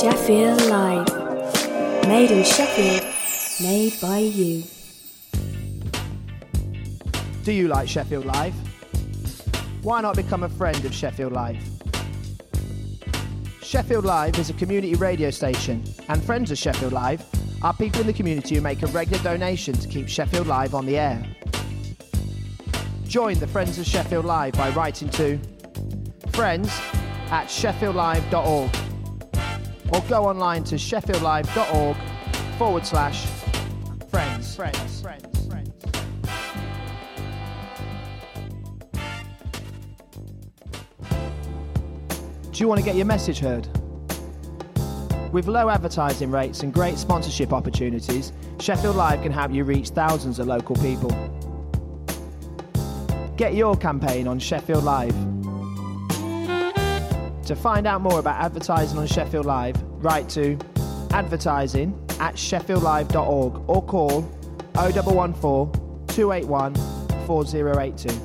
Sheffield Live. Made in Sheffield, made by you. Do you like Sheffield Live? Why not become a friend of Sheffield Live? Sheffield Live is a community radio station, and friends of Sheffield Live are people in the community who make a regular donation to keep Sheffield Live on the air. Join the Friends of Sheffield Live by writing to friends@sheffieldlive.org or go online to sheffieldlive.org/friends. Do you want to get your message heard? With low advertising rates and great sponsorship opportunities, Sheffield Live can help you reach thousands of local people. Get your campaign on Sheffield Live. To find out more about advertising on Sheffield Live, write to advertising@sheffieldlive.org or call 0114 281 4082.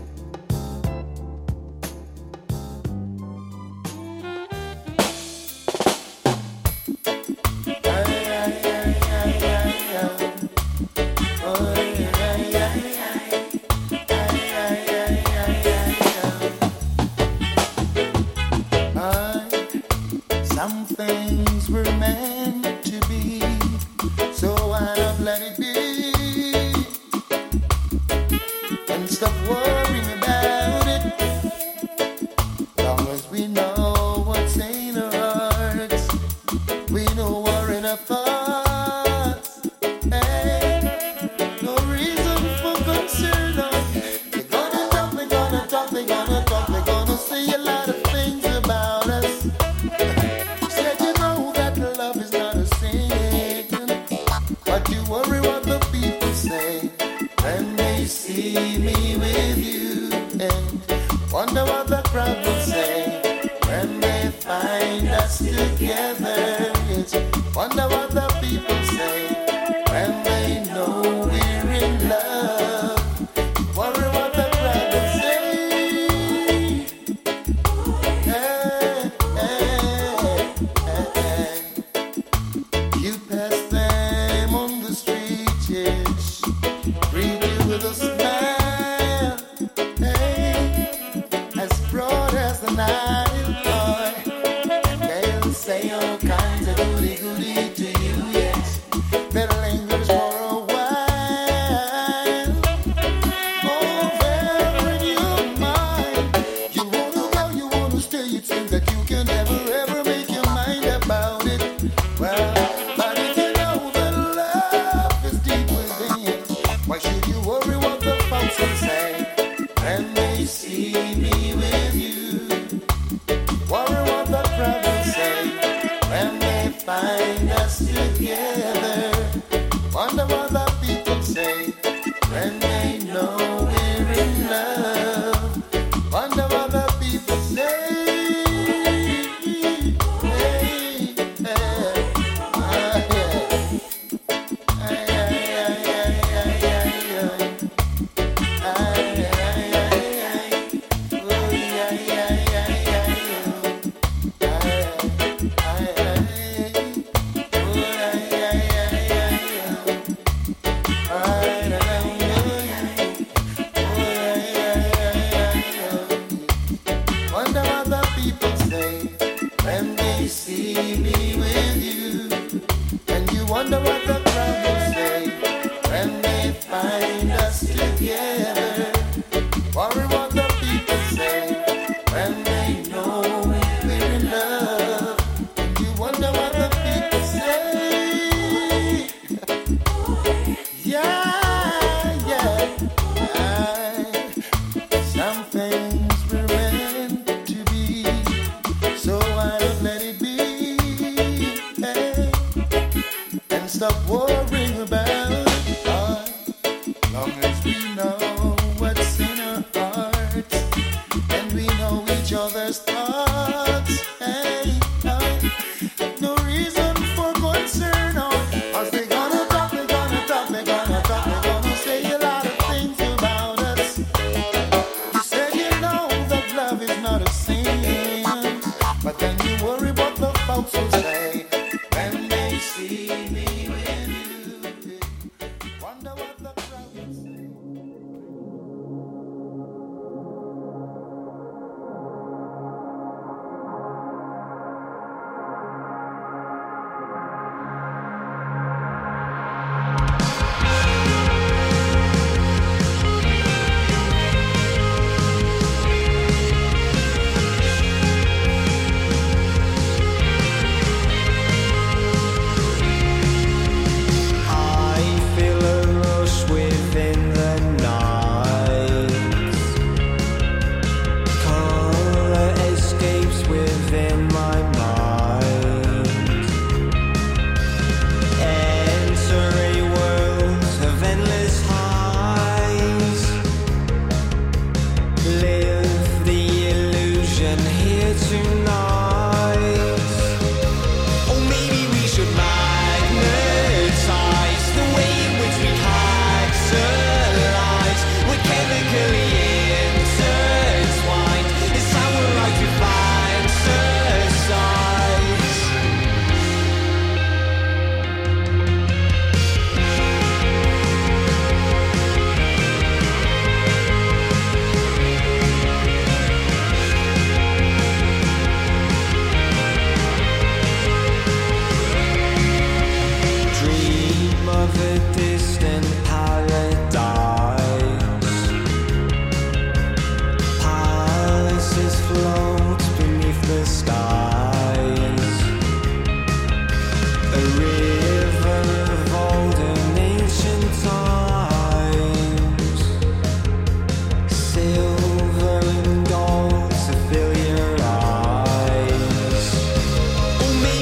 But then you worry about the folks who say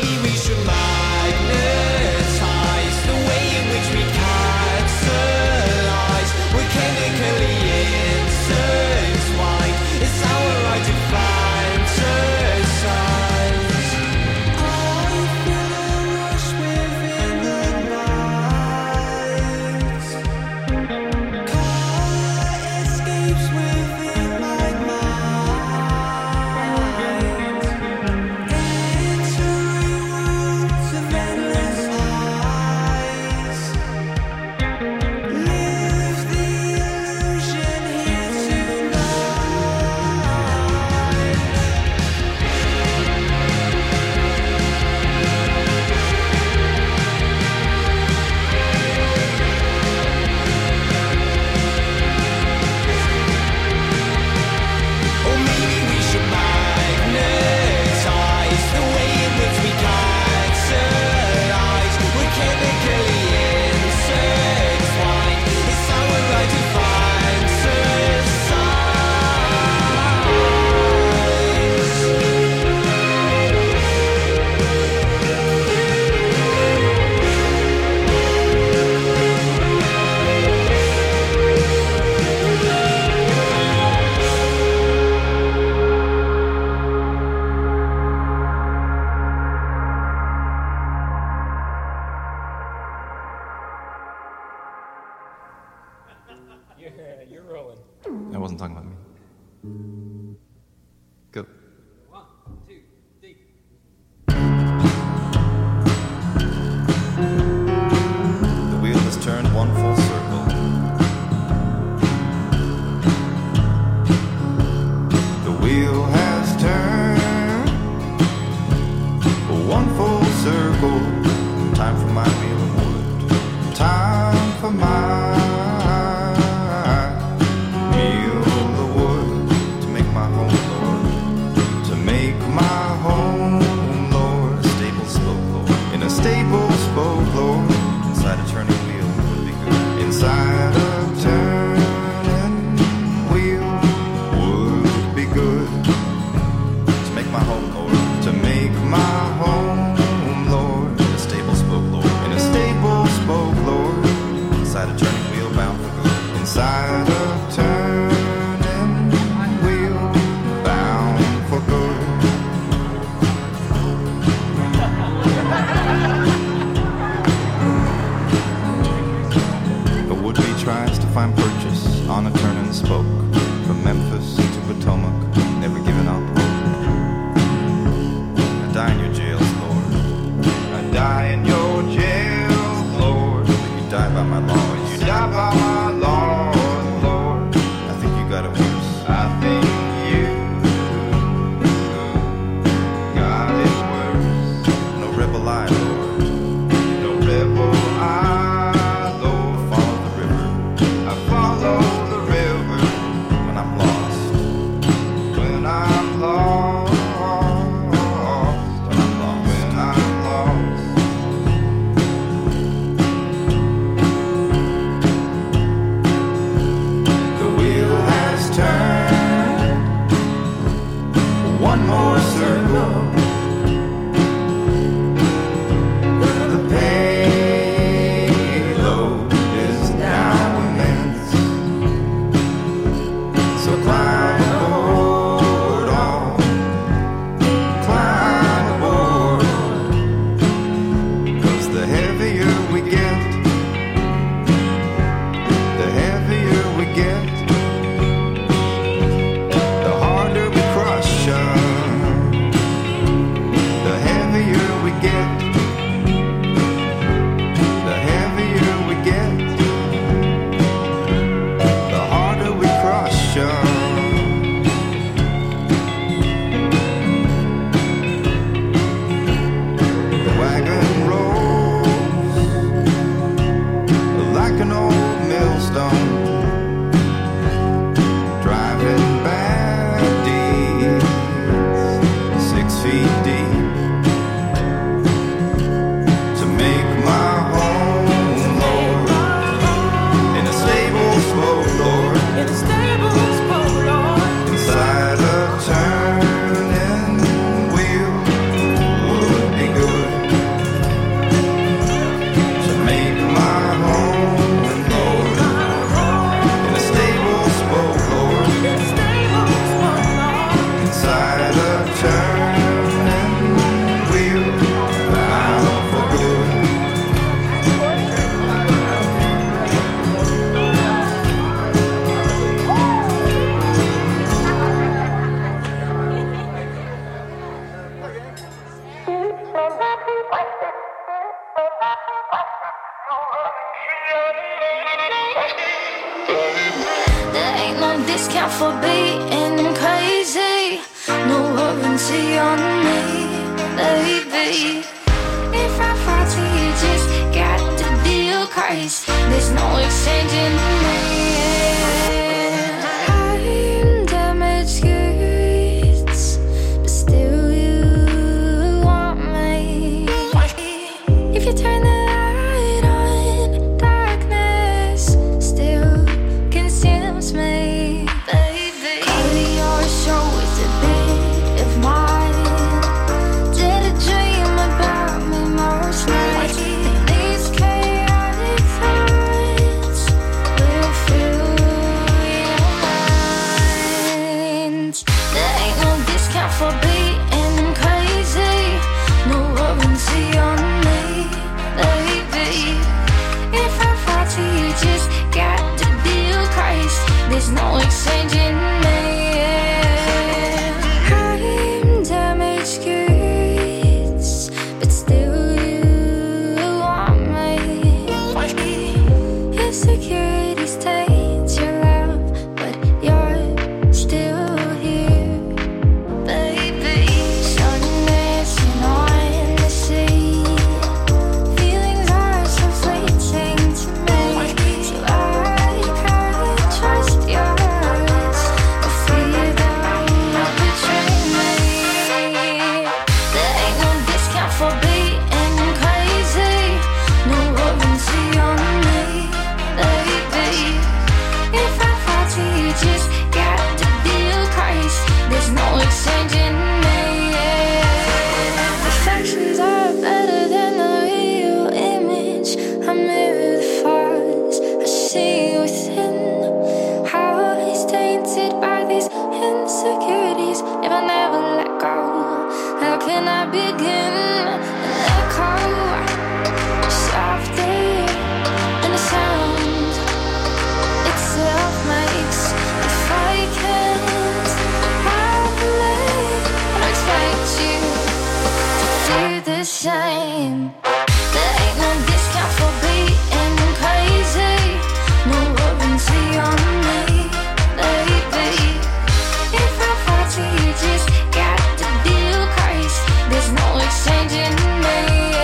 You're rolling. I wasn't talking about me. Go. 1, 2, 3. The wheel has turned one full circle. The wheel has turned one full circle. Time for my wheel of wood. Time for my wheel of wood. To make my home, Lord. To make my home, Lord. A stable spoke, Lord. In a stable spoke, Lord. Inside a turning wheel would be good. Inside a turning wheel would be good. To make my home, Lord. To make my home, Lord. In a stable spoke, Lord. In a stable spoke, Lord. Inside a turning for being crazy. No warranty on me, baby. If I fall to you, just got the deal crazy. There's no exchanging me. I'm damaged goods, but still you want me. If you turn the light on, darkness still consumes me, baby. Color your show with a bit of mine. Did a dream about me most nights. These chaotic thoughts will fill your mind. There ain't no discount for being crazy. No warranty on me, baby. If I fall to you, just got the deal crazy. There's no exchanging me. I'm damaged goods, but still you want me. Insecurities taint your love, but you're still here, baby. Shortness and on the sea. Feelings are so fleeting to me, so I can't trust yours. I fear that you'll betray me. There ain't no discount for being crazy. No warranty on me, baby. If I fall to you, just got the deal crazy. There's no exchanging me. Reflections are better than the real image. I mirror the flaws I see within. How it's tainted by these insecurities. If I never let go, how can I begin? An echo softer than the sound itself makes. If I can't relate, I expect you to do the same. There ain't no discount for being crazy. No warranty on me, baby. If I fall to you, just got the deal crazy. There's no exchanging me.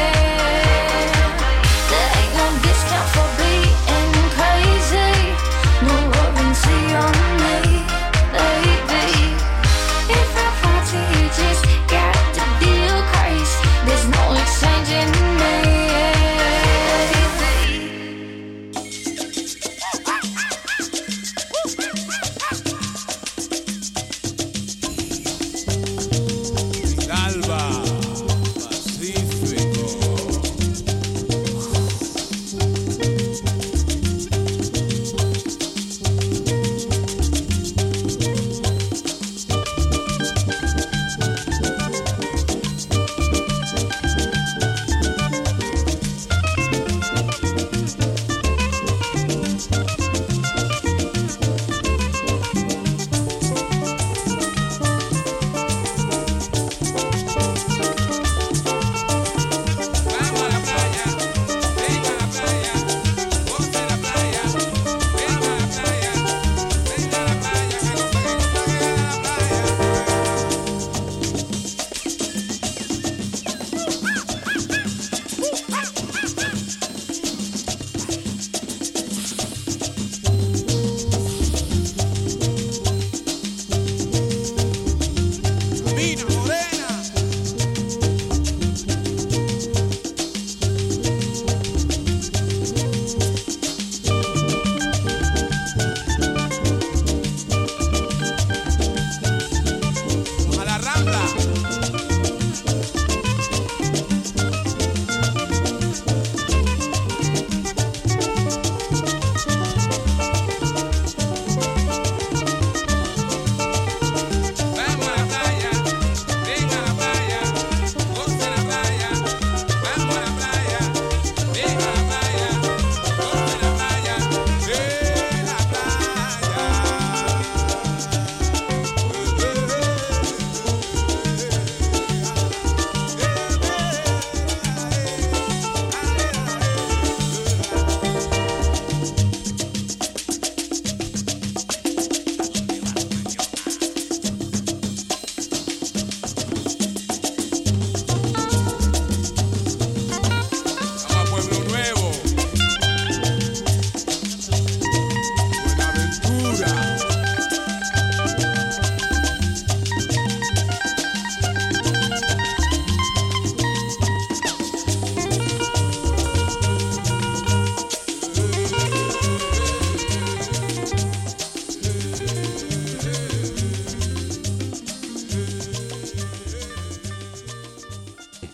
There ain't no discount for being crazy. No warranty on me, baby. If I fall to you, just got the deal crazy. There's no exchanging me.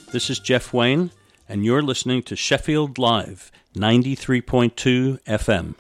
This is Jeff Wayne, and you're listening to Sheffield Live, 93.2 FM.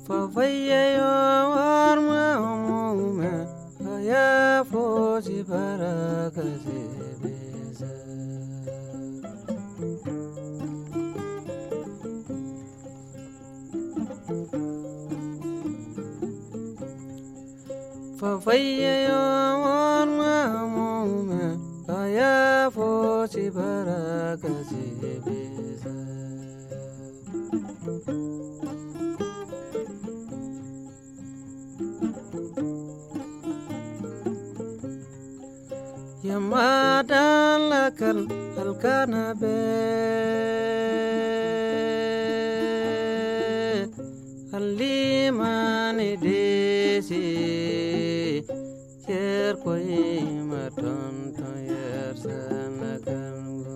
Favayo arma mume ya fosi barakaze beza. Favayo arma mume ya fosi barakaze beza. Yamada lakal alkana be alimani desi cher koi maton to yer sanakan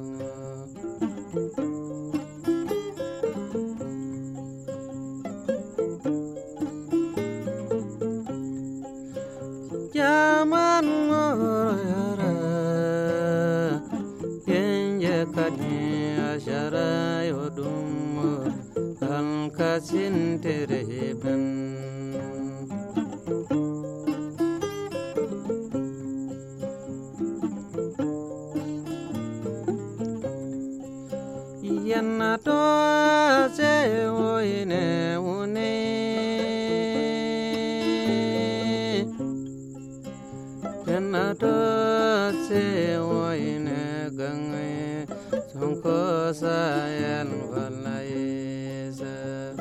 Yaman Kani ashara yodum al kasin tereben yanna to se oine une yanna to se oine gangai Sonko sayan valaisa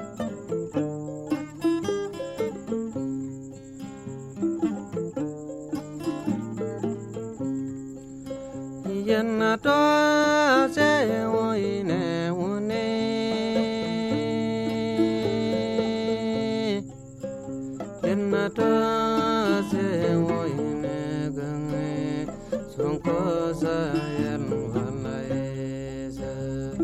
Yanna to se oine une Yanna to se oine gange Sonko sayan valaisa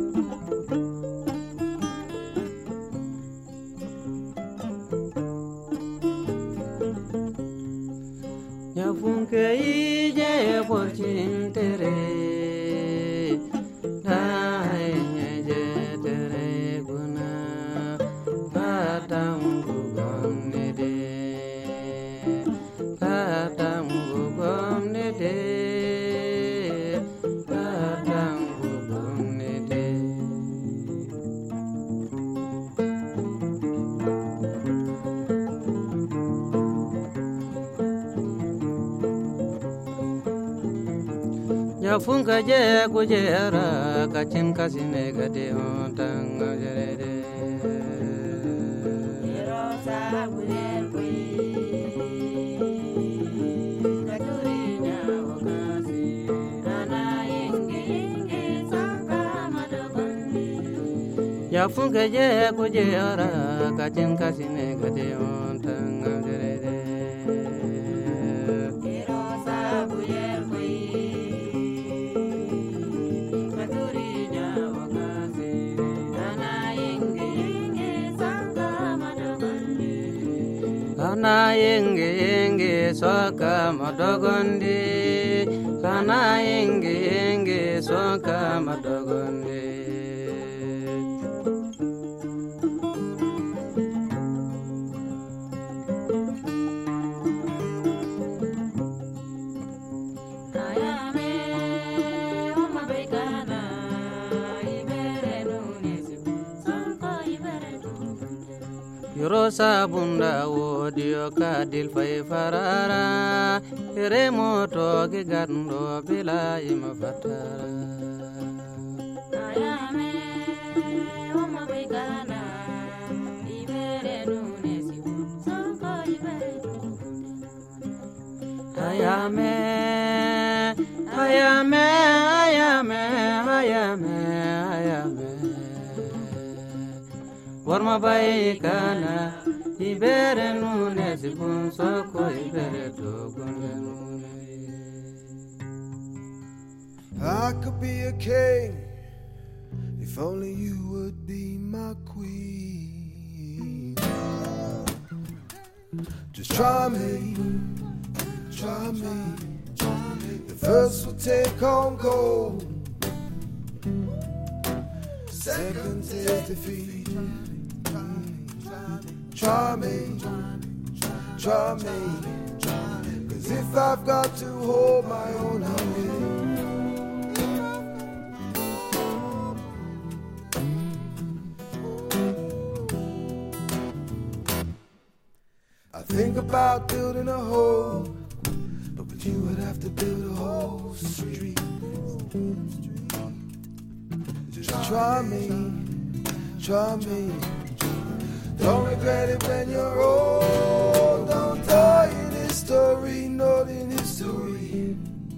Yafunke ije porchin tere Dai je tere guna Padam gugam nede Padam gugam nede Padam gugam nede Yafunka je kujera kachin kasine gade ontang jerede Yerosa guler kui Katurinya wakasi Ana yenge saka madabandi Yafunka je kujera kachin kasine gade ontang jerede Yerosa guler kui Kana yenge soka madogondi Kana yenge soka madogondi Ayame oma begana ibere nunesi sonko ibere Yorosa bunda wodio kadil fay farara remoto ge gando bila ima fatara Ayame oma begana ibere nunesi sonko ibere Ayame Ayame Ayame Ayame Ayame Warma bai kana ibere nune sipun soko ibere togunde nune I could be a king if only you would be my queen. Just try me, try me. The first will take home gold, second take defeat. try me, try me. 'Cause if I've got to hold my own, I will. I think about building a home, but with you I'd have to build a whole street. Just try me, try me. Don't regret it when you're old. Don't die in history, not in history.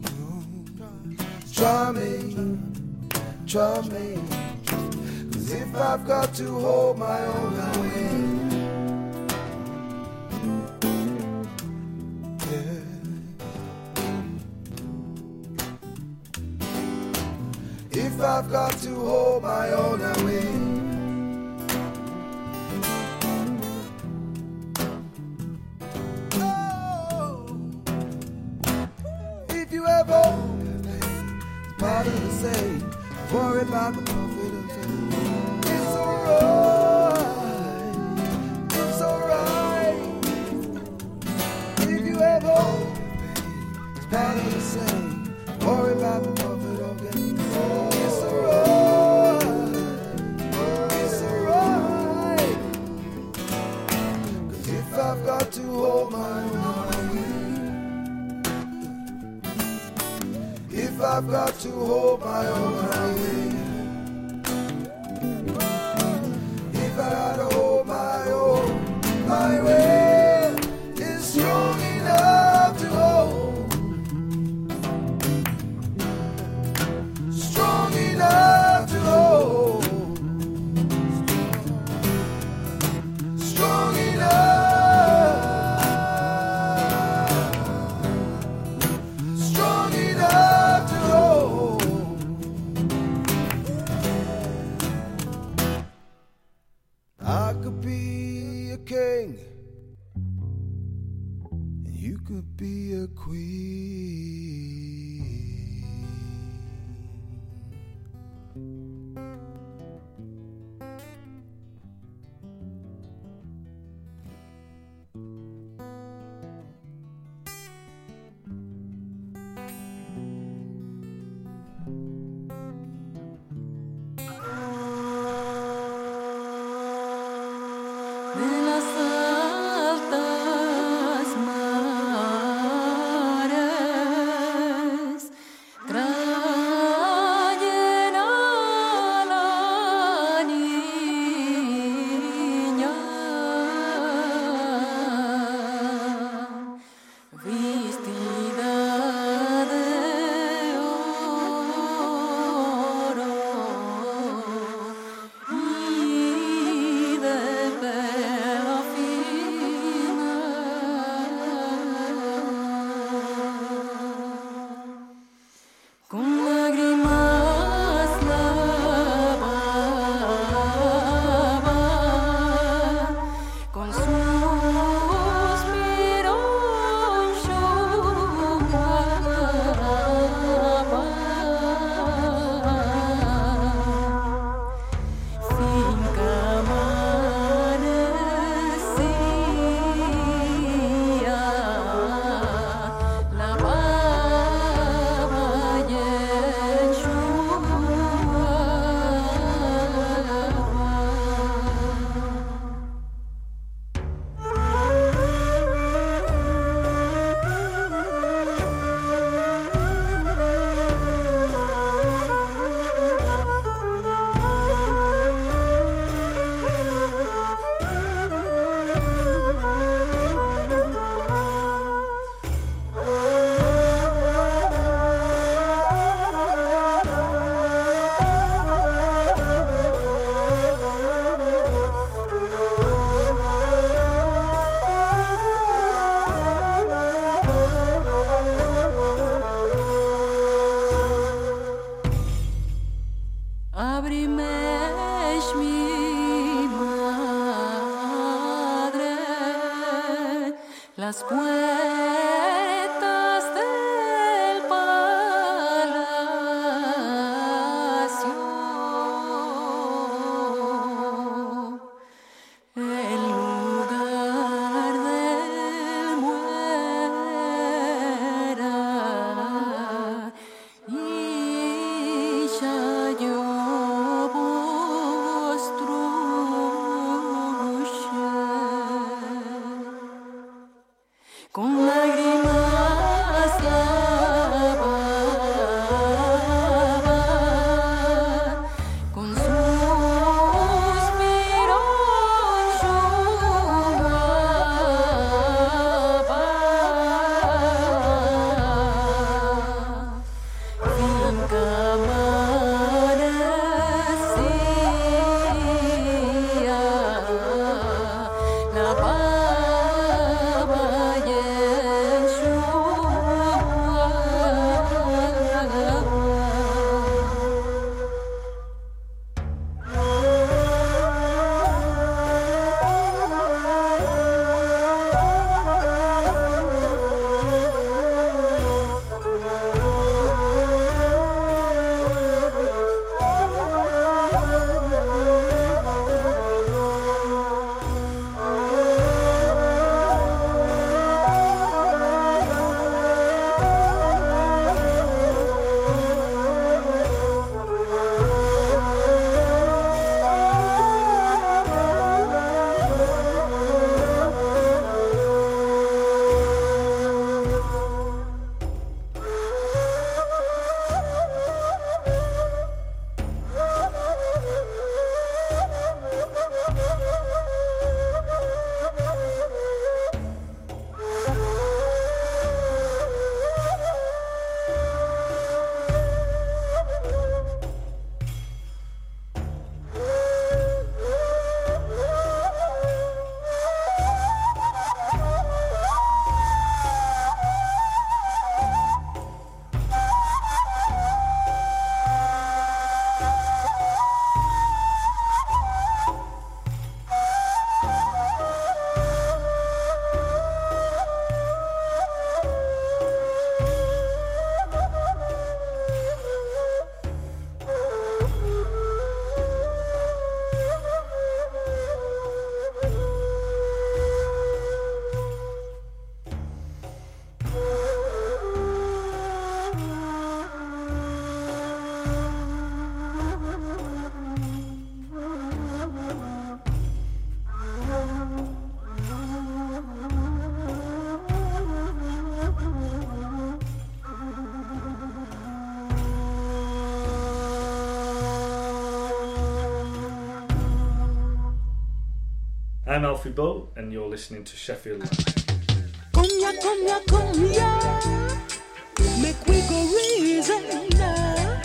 Try me, try me. 'Cause if I've got to hold my own, I will. If I've got to hold my own, I will. Oh, if you ever it's part of the same, worry about the profit of fame. It's alright, it's alright. If you ever it's part of the same, worry about the profit of fame. It's alright, it's alright. 'Cause if I've got to hold my own, if I've got to hold my own, I will. If I got to hold my own, my will is strong enough to hold. Strong enough to hold. Strong enough. Strong enough to hold. I could be a king, and you could be a queen. De las altas mares traen a la niña vestida de oro y de pelo fino, con lágrimas lavaba, con suspiro enxugaba. Finca amanecía, lavaba y Abrimesh mi madre las puertas del palacio. El I'm Alfie Bull, and you're listening to Sheffield Live. Come ya, make we go reason now.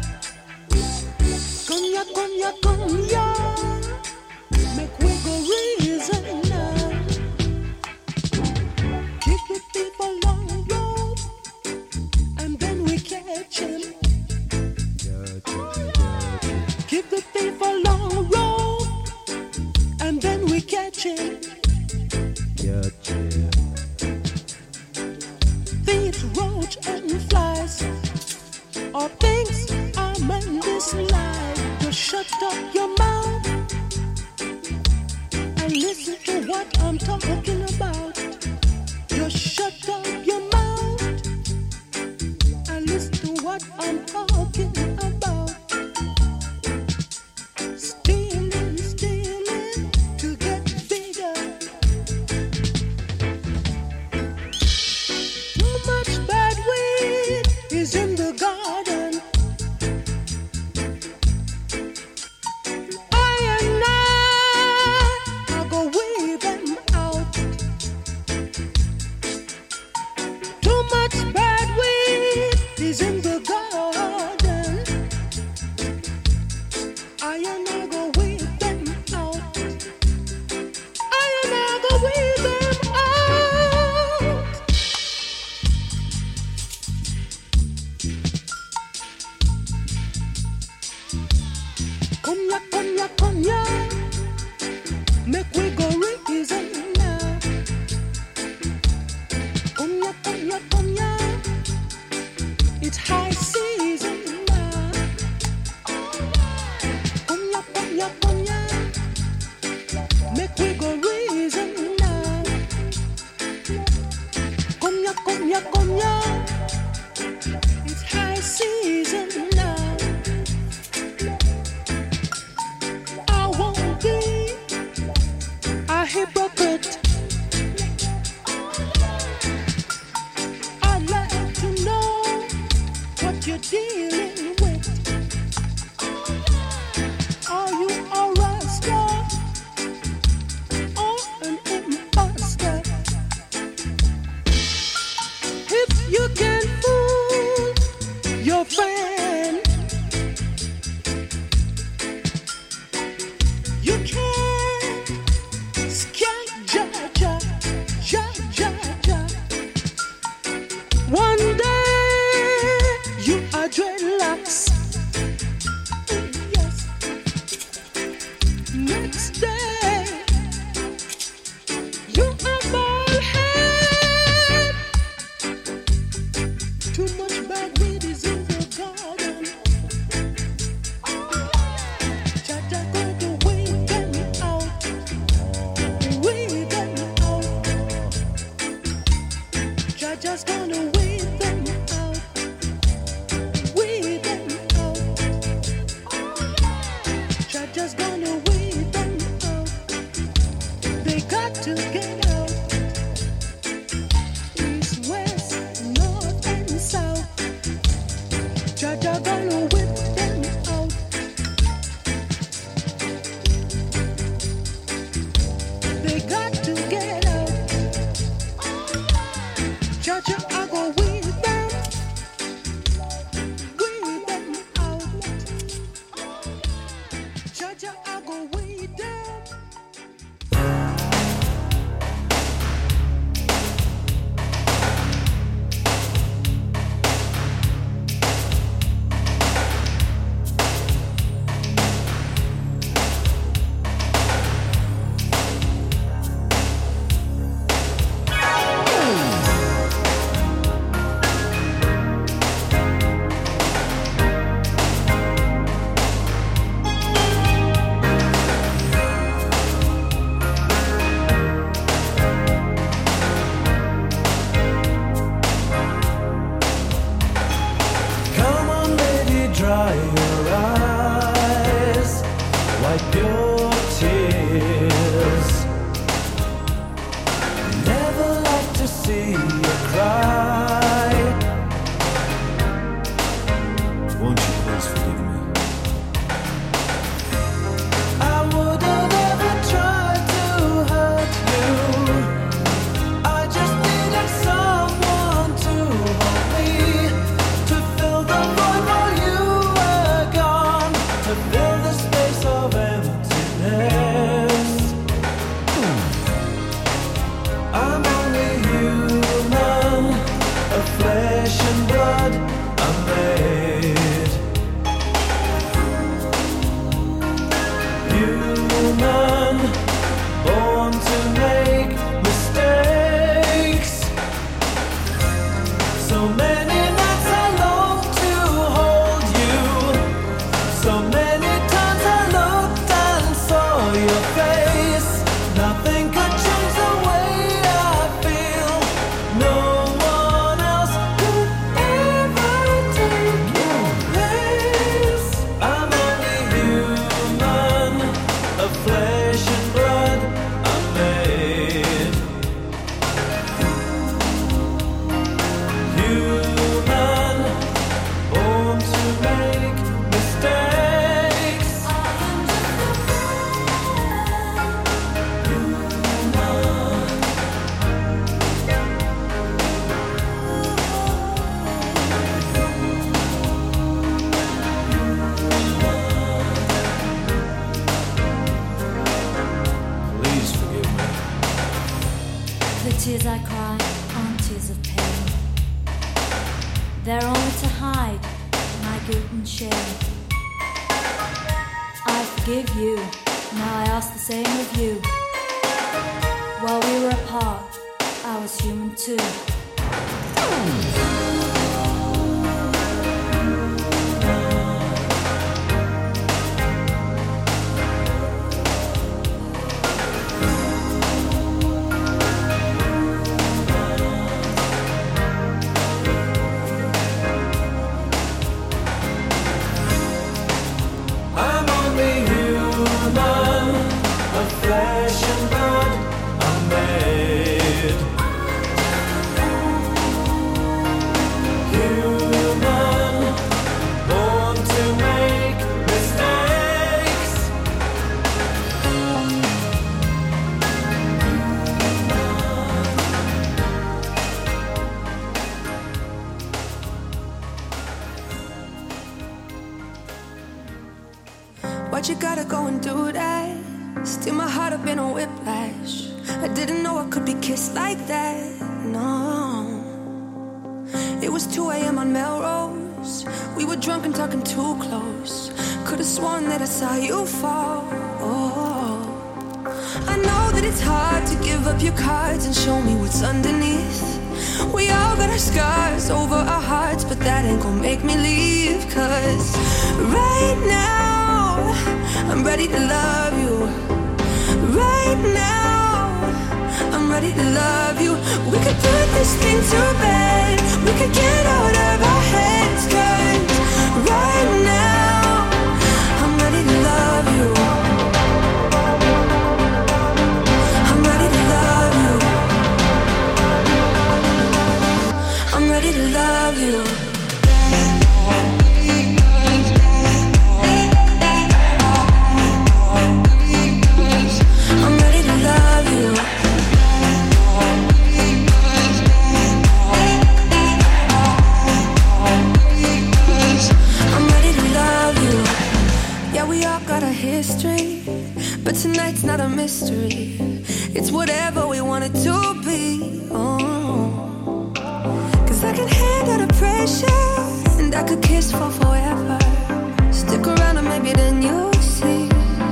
Come ya, make we go reason now. Keep the people on the road, and then we catch him. Keep the people on the road, and then we catch him. Thieves, roach, and flies, all things are meant this life. Just shut up your mouth and listen to what I'm talking about. Just shut up your mouth and listen to what I'm talking about. Stealing to get bigger. Too much bad weed is in the garden. I go weed them out. Too much bad weed is in the garden. I go weed them out. I go weed them out. Come ya, make we go reason now. Come ya, it's high season now. Come ya, make we go reason now. Come ya, it's high season now. I won't be a hypocrite. I'd like to know what you're dealing with. Are you a rascal or an imposter? If you can fool your friend, you can't scare ja. One day you are dreadlocks. Yes. Next day you are bald head. Too much bad weed is in the garden. Jaja go to weed them out. Weed them out. Jaja's gonna weed them out. Weed them out. Jaja's gonna weed them out. They got to get out. East, west, north, and south. Jaja gonna whip them out. They got to get out. Jaja, I go weed them out. Jaja, I go weed them. Come on, baby, dry your eyes, wipe your tears. Never like to see you cry. Won't you please forgive me? I would have ever tried to I cry on tears of pain. They're only to hide my guilt and shame. I forgive you, now I ask the same of you. While we were apart, I was human too. I'm only human, of flesh and blood I'm made. Human, born to make mistakes. Why'd you gotta go and do that? Steal my heart up in a whiplash. I didn't know I could be kissed like that, no. It was 2 a.m. on Melrose. We were drunk and talking too close. Could've sworn that I saw you fall. I know that it's hard to give up your cards and show me what's underneath. We all got our scars over our hearts, but that ain't gonna make me leave. 'Cause right now I'm ready to love you. Right now I'm ready to love you. We could put this thing to bed. We could get out of our heads. 'Cause right now I'm ready to love you. I'm ready to love you. I'm ready to love you. I'm ready to love you. I'm ready to love you. Yeah, we all got a history, but tonight's not a mystery. It's whatever we want it to be. Oh. 'Cause I can handle the pressure, and I could kiss for forever. Stick around and maybe then you'll see.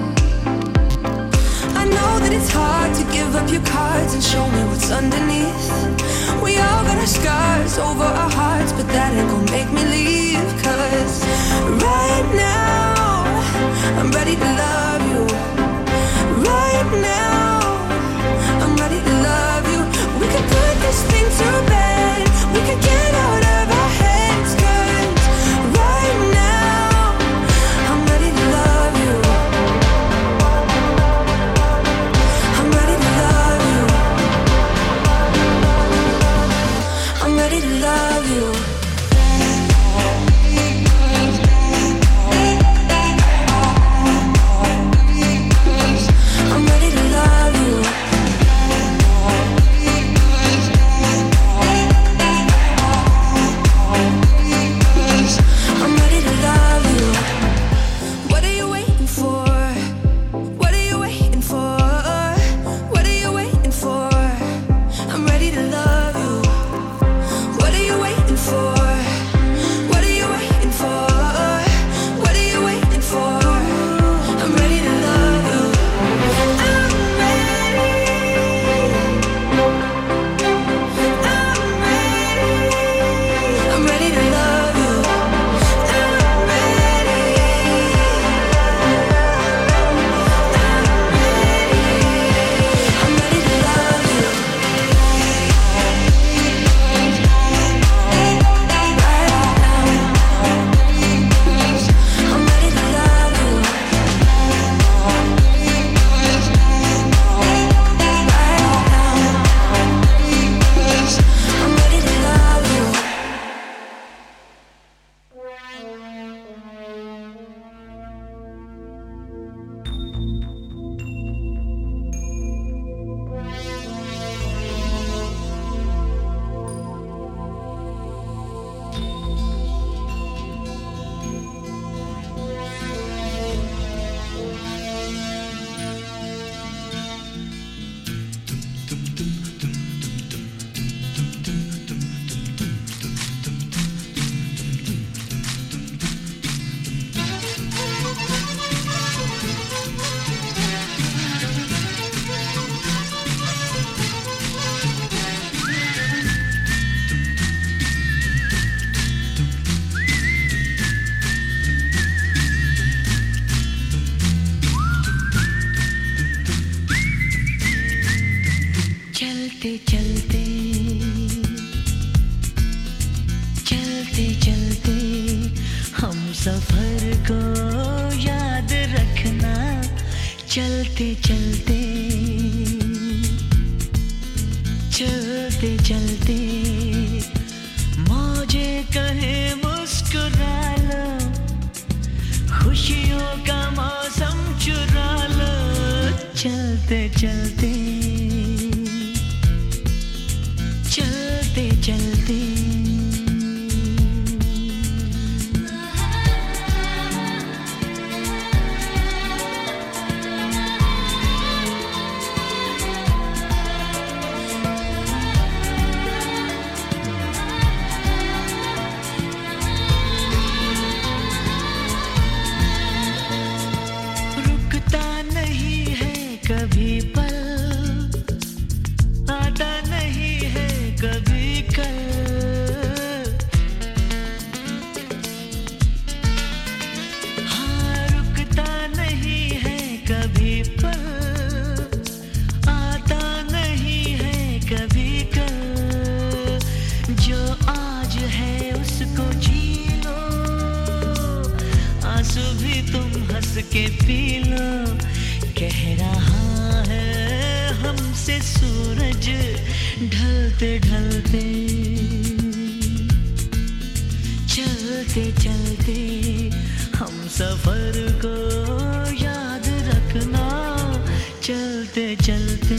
I know that it's hard to give up your cards and show me what's underneath. We all got our scars over our hearts, but that ain't gonna make me leave. 'Cause right now I'm ready to love you. Right now I'm ready to love you. We could put this thing to bed. We could get out of our heads. 'Cause right now I'm ready to love you. I'm ready to love you. I'm ready to love you. चलते चलते चलते चलते हम सफर को याद रखना चलते चलते चलते चलते मौजे कहे मुस्कुरा लो खुशियों का मौसम चुरा लो चलते चलते चलते चलते रुकता नहीं है कभी पल आता नहीं है कभी कल हाँ रुकता नहीं है कभी पल आता नहीं है कभी कल जो आज है उसको जी लो आंसू भी तुम हंस के पी लो कह रहा है हमसे सूरज ढलते ढलते चलते चलते हम सफर को याद रखना चलते चलते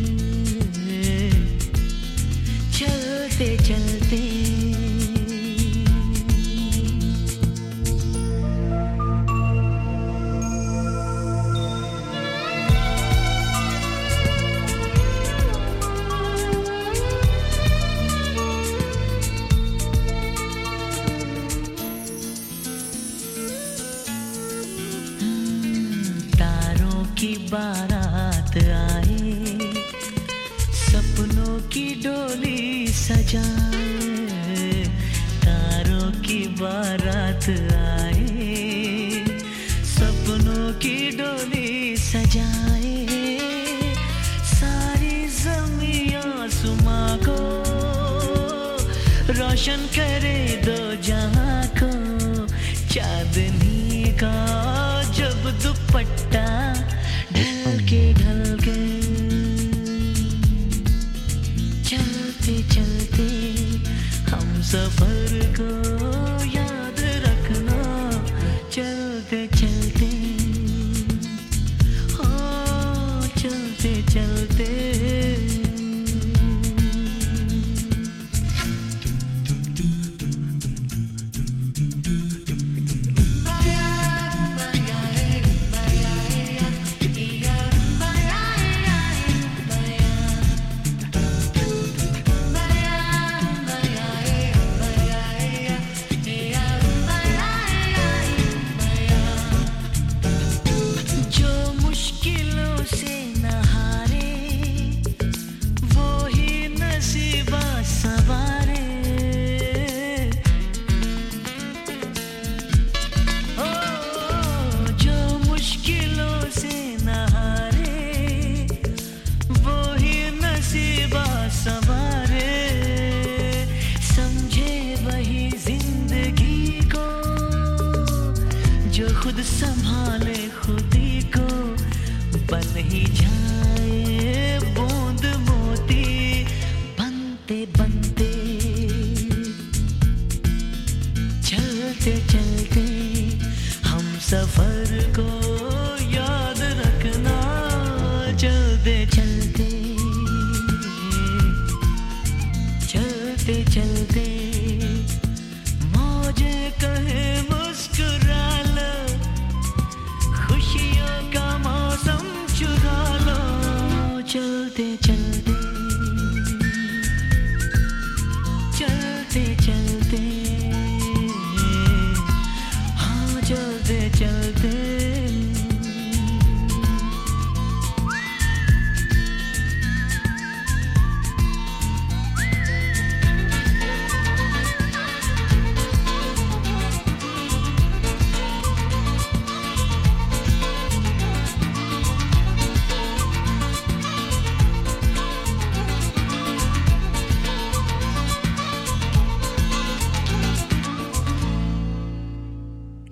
चलते चलते तारों की बारात आए सपनों की डोली सजाए तारों की बारात आए सपनों की डोली सजाए सारी ज़मीं आसमां को रोशन करे दो जहां को चांदनी का जब दुपट्टा ढल के चलते चलते हम सफर को याद रखना चलते चलते हाँ चलते चलते जो मुश्किलों से न हारे वो ही नसीबा सवारे ओ जो मुश्किलों से न हारे वो ही नसीबा सवारे समझे वही जिंदगी को जो खुद संभाले खुदी को बन ही जाए बूंद मोती बनते बनते चलते चलते हम सफर को याद रखना चलते चलते चलते चलते मौजे कहे मुस्कुरा लो खुशियों का मौसम चुरा लो चलते चलते चलते चलते हाँ चलते चलते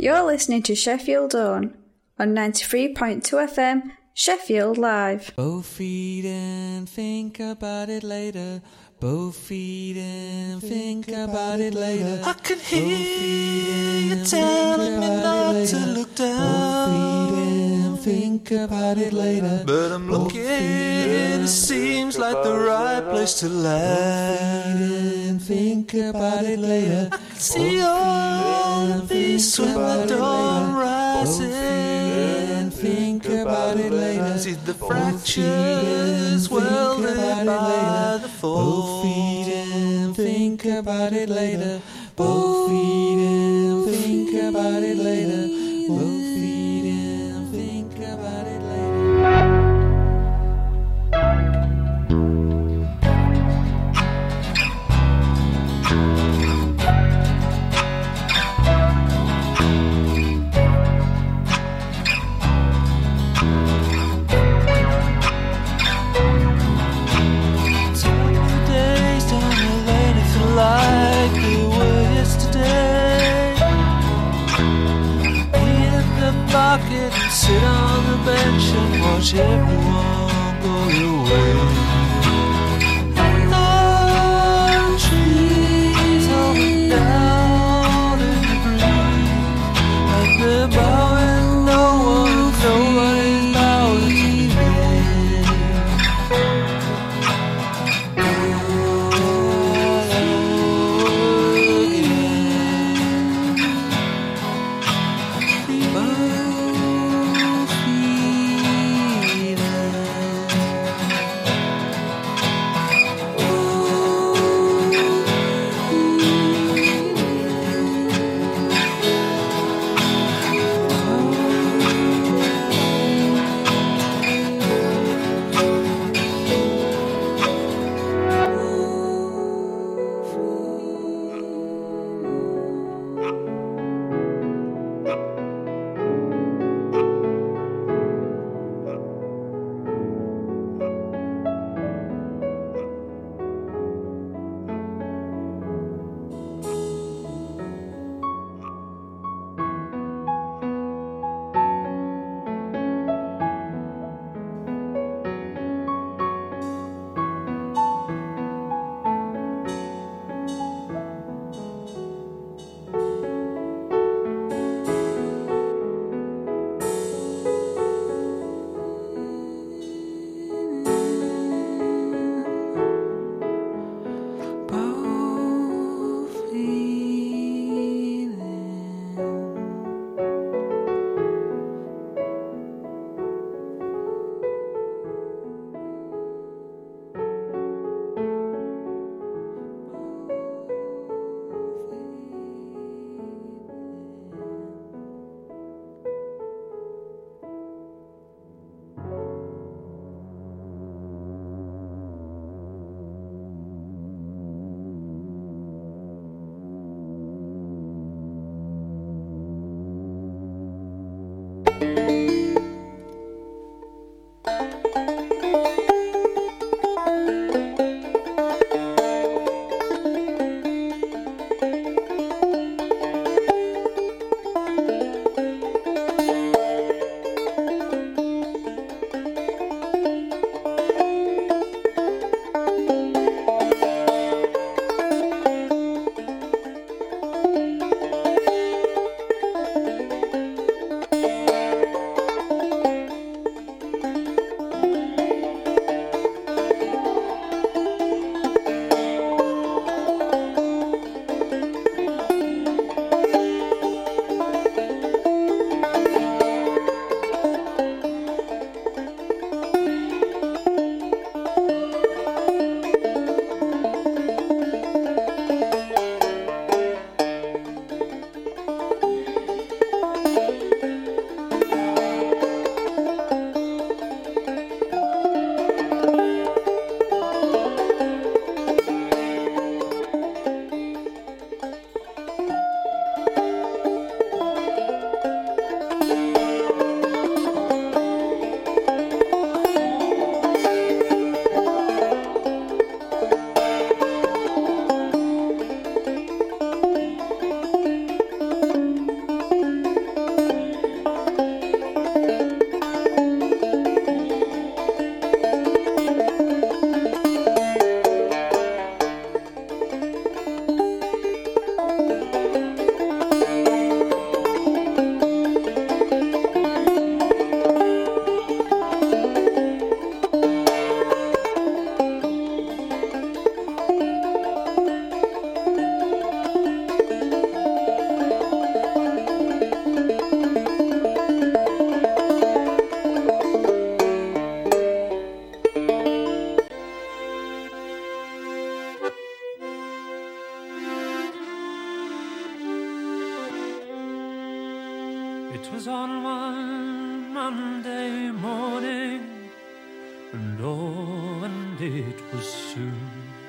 You're listening to Sheffield Dawn on 93.2 FM, Sheffield Live. Both feet and think about it later. Both feet and think about it later. I can hear you telling me not to look down. Both feet and think about it later. But I'm looking, it seems like the right place to land. Think about it later. I can see all the beasts when the dawn rises. Think about it later. See the fractures welded by the fall. Both feet and think about it later. Both feet and think about it later. Both feet and think about it later. Like they were yesterday. Hit the bucket and sit on the bench and watch everyone go away. The trees hold down in the breeze, and they're bowing, nobody's bowing to me. Sunday morning, and oh, and it was soon.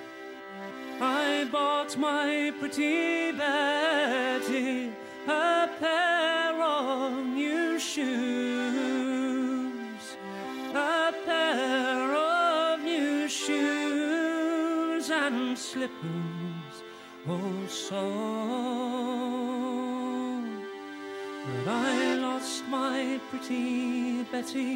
I bought my pretty Betty a pair of new shoes, a pair of new shoes and slippers, oh so. But I lost my pretty Betty